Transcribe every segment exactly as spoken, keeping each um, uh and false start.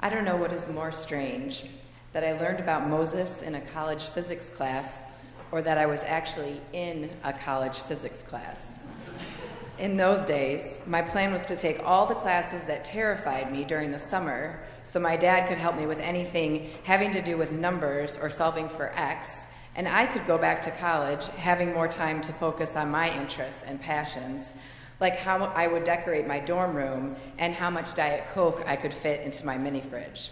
I don't know what is more strange, that I learned about Moses in a college physics class, or that I was actually in a college physics class. In those days, my plan was to take all the classes that terrified me during the summer, so my dad could help me with anything having to do with numbers or solving for X, and I could go back to college having more time to focus on my interests and passions, like how I would decorate my dorm room and how much Diet Coke I could fit into my mini fridge.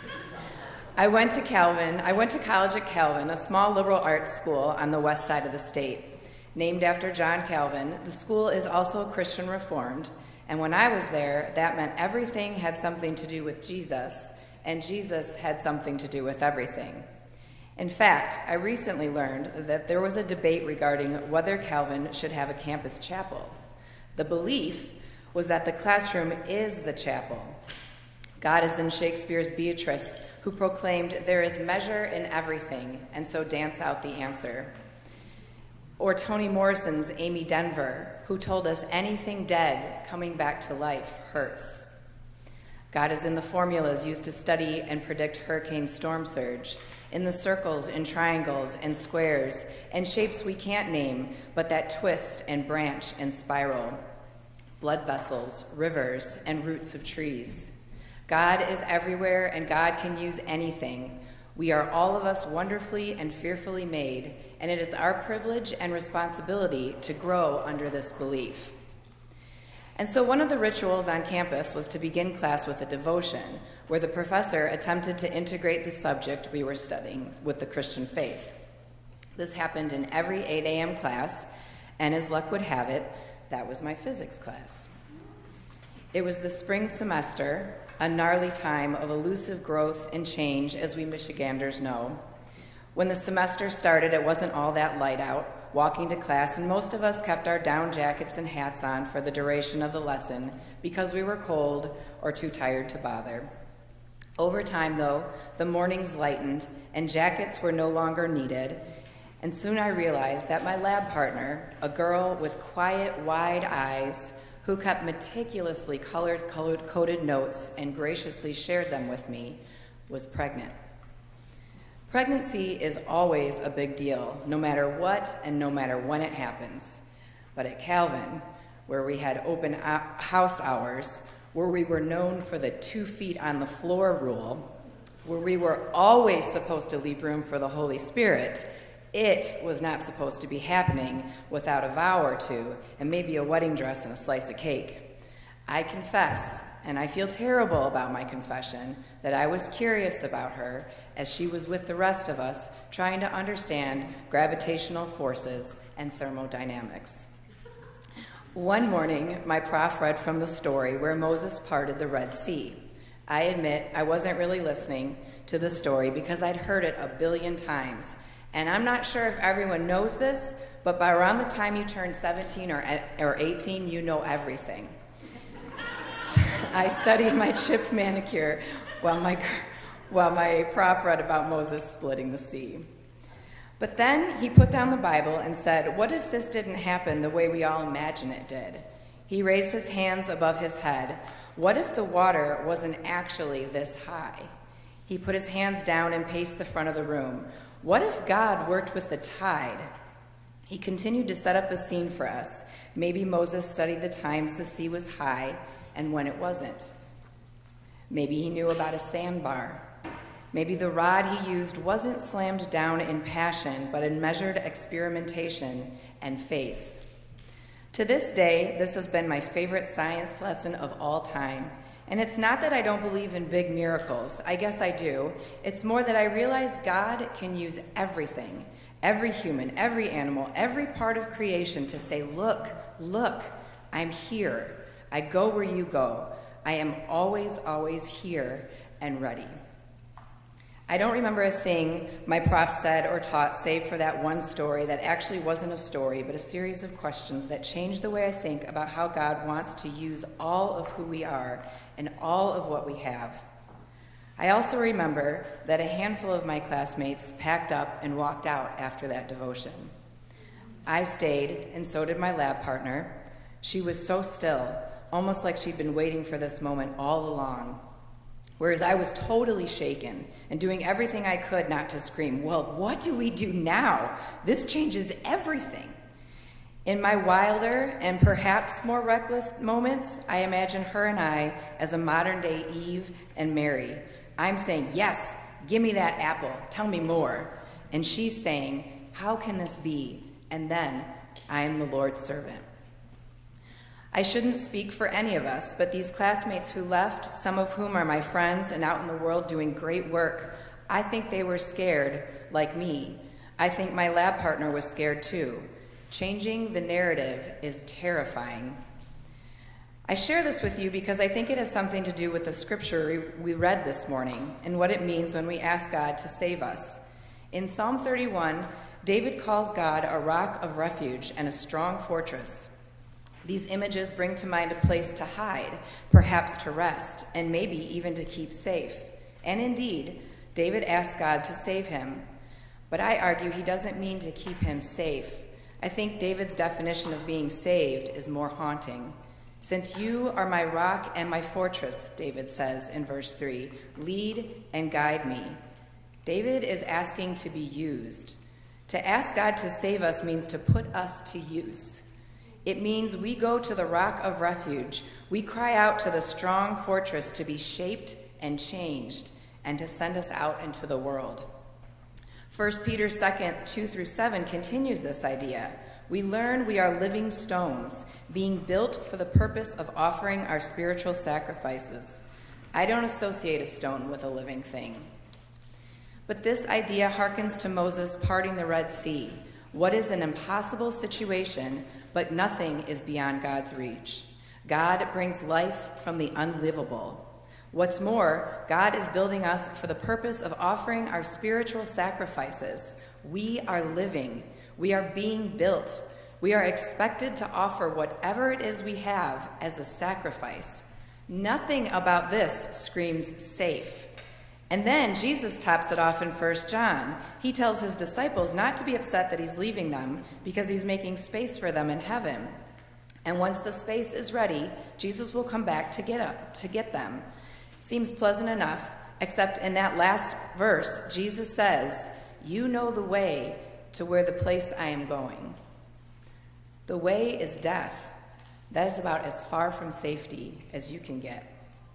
I went to Calvin. I went to college at Calvin, a small liberal arts school on the west side of the state. Named after John Calvin, the school is also Christian Reformed, and when I was there, that meant everything had something to do with Jesus, and Jesus had something to do with everything. In fact, I recently learned that there was a debate regarding whether Calvin should have a campus chapel. The belief was that the classroom is the chapel. God is in Shakespeare's Beatrice, who proclaimed, "There is measure in everything, and so dance out the answer." Or Toni Morrison's Amy Denver, who told us anything dead coming back to life hurts. God is in the formulas used to study and predict hurricane storm surge, in the circles and triangles and squares and shapes we can't name, but that twist and branch and spiral, blood vessels, rivers, and roots of trees. God is everywhere, and God can use anything. We are all of us wonderfully and fearfully made, and it is our privilege and responsibility to grow under this belief. And so one of the rituals on campus was to begin class with a devotion, where the professor attempted to integrate the subject we were studying with the Christian faith. This happened in every eight a.m. class, and as luck would have it, that was my physics class. It was the spring semester, a gnarly time of elusive growth and change, as we Michiganders know. When the semester started, it wasn't all that light out, walking to class, and most of us kept our down jackets and hats on for the duration of the lesson because we were cold or too tired to bother. Over time, though, the mornings lightened and jackets were no longer needed, and soon I realized that my lab partner, a girl with quiet, wide eyes, who kept meticulously colored, colored, coded notes and graciously shared them with me, was pregnant. Pregnancy is always a big deal, no matter what and no matter when it happens. But at Calvin, where we had open house hours, where we were known for the two feet on the floor rule, where we were always supposed to leave room for the Holy Spirit, it was not supposed to be happening without a vow or two and maybe a wedding dress and a slice of cake. I confess, and I feel terrible about my confession, that I was curious about her as she was with the rest of us trying to understand gravitational forces and thermodynamics. One morning, my prof read from the story where Moses parted the Red Sea. I admit I wasn't really listening to the story because I'd heard it a billion times. And I'm not sure if everyone knows this, but by around the time you turn seventeen or, or eighteen, you know everything. I studied my chip manicure while my, while my prof read about Moses splitting the sea. But then he put down the Bible and said, what if this didn't happen the way we all imagine it did? He raised his hands above his head. What if the water wasn't actually this high? He put his hands down and paced the front of the room. What if God worked with the tide? He continued to set up a scene for us. Maybe Moses studied the times the sea was high and when it wasn't. Maybe he knew about a sandbar. Maybe the rod he used wasn't slammed down in passion, but in measured experimentation and faith. To this day, this has been my favorite science lesson of all time. And it's not that I don't believe in big miracles. I guess I do. It's more that I realize God can use everything, every human, every animal, every part of creation to say, look, look, I'm here. I go where you go. I am always, always here and ready. I don't remember a thing my prof said or taught save for that one story that actually wasn't a story, but a series of questions that changed the way I think about how God wants to use all of who we are and all of what we have. I also remember that a handful of my classmates packed up and walked out after that devotion. I stayed, and so did my lab partner. She was so still, almost like she'd been waiting for this moment all along. whereas I was totally shaken and doing everything I could not to scream, "Well, what do we do now? This changes everything." In my wilder and perhaps more reckless moments, I imagine her and I as a modern-day Eve and Mary. I'm saying, "Yes, give me that apple. Tell me more." And she's saying, "How can this be?" And then, "I am the Lord's servant." I shouldn't speak for any of us, but these classmates who left, some of whom are my friends and out in the world doing great work, I think they were scared, like me. I think my lab partner was scared too. Changing the narrative is terrifying. I share this with you because I think it has something to do with the scripture we read this morning and what it means when we ask God to save us. In Psalm thirty-one, David calls God a rock of refuge and a strong fortress. These images bring to mind a place to hide, perhaps to rest, and maybe even to keep safe. And indeed, David asks God to save him. But I argue he doesn't mean to keep him safe. I think David's definition of being saved is more haunting. "Since you are my rock and my fortress," David says in verse three, "lead and guide me." David is asking to be used. To ask God to save us means to put us to use. It means we go to the rock of refuge. We cry out to the strong fortress to be shaped and changed and to send us out into the world. First Peter two, two through seven continues this idea. We learn we are living stones, being built for the purpose of offering our spiritual sacrifices. I don't associate a stone with a living thing. But this idea harkens to Moses parting the Red Sea. What is an impossible situation, but nothing is beyond God's reach. God brings life from the unlivable. What's more, God is building us for the purpose of offering our spiritual sacrifices. We are living. We are being built. We are expected to offer whatever it is we have as a sacrifice. Nothing about this screams safe. And then Jesus tops it off in First John. He tells his disciples not to be upset that he's leaving them because he's making space for them in heaven. And once the space is ready, Jesus will come back to get up, to get them. Seems pleasant enough, except in that last verse, Jesus says, "You know the way to where the place I am going." The way is death. That is about as far from safety as you can get.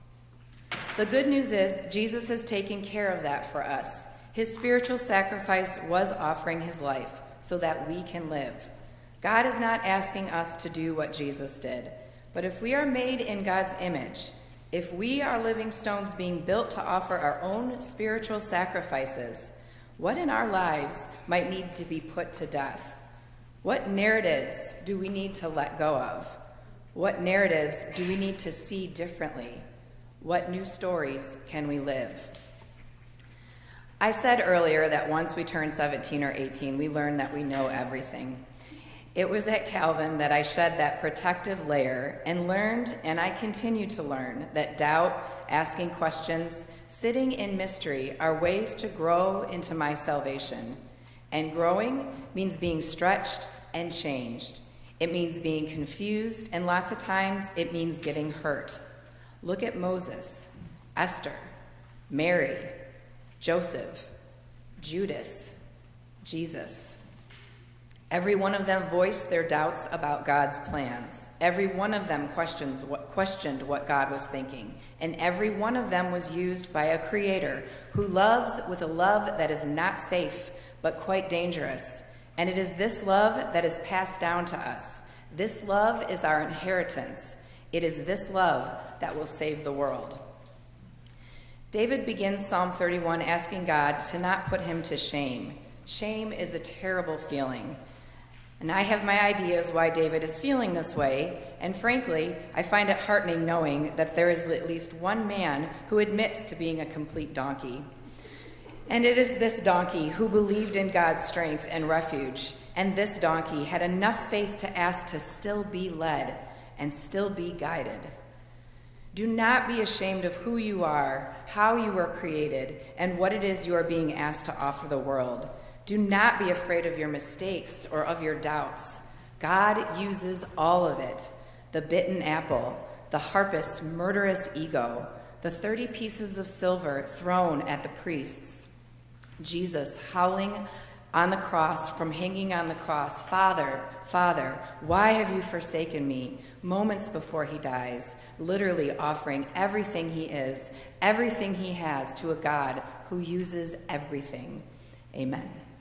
The good news is Jesus has taken care of that for us. His spiritual sacrifice was offering his life so that we can live. God is not asking us to do what Jesus did, but if we are made in God's image, if we are living stones being built to offer our own spiritual sacrifices, what in our lives might need to be put to death? What narratives do we need to let go of? What narratives do we need to see differently? What new stories can we live? I said earlier that once we turn seventeen or eighteen, we learn that we know everything. It was at Calvin that I shed that protective layer and learned, and I continue to learn, that doubt, asking questions, sitting in mystery are ways to grow into my salvation. And growing means being stretched and changed. It means being confused, and lots of times it means getting hurt. Look at Moses, Esther, Mary, Joseph, Judas, Jesus. Every one of them voiced their doubts about God's plans. Every one of them questions what, questioned what God was thinking. And every one of them was used by a creator who loves with a love that is not safe, but quite dangerous. And it is this love that is passed down to us. This love is our inheritance. It is this love that will save the world. David begins Psalm thirty-one asking God to not put him to shame. Shame is a terrible feeling. And I have my ideas why David is feeling this way, and frankly, I find it heartening knowing that there is at least one man who admits to being a complete donkey. And it is this donkey who believed in God's strength and refuge, and this donkey had enough faith to ask to still be led and still be guided. Do not be ashamed of who you are, how you were created, and what it is you are being asked to offer the world. Do not be afraid of your mistakes or of your doubts. God uses all of it. The bitten apple, the harpist's murderous ego, the thirty pieces of silver thrown at the priests, Jesus howling on the cross, from hanging on the cross, "Father, Father, why have you forsaken me?" Moments before he dies, literally offering everything he is, everything he has to a God who uses everything. Amen.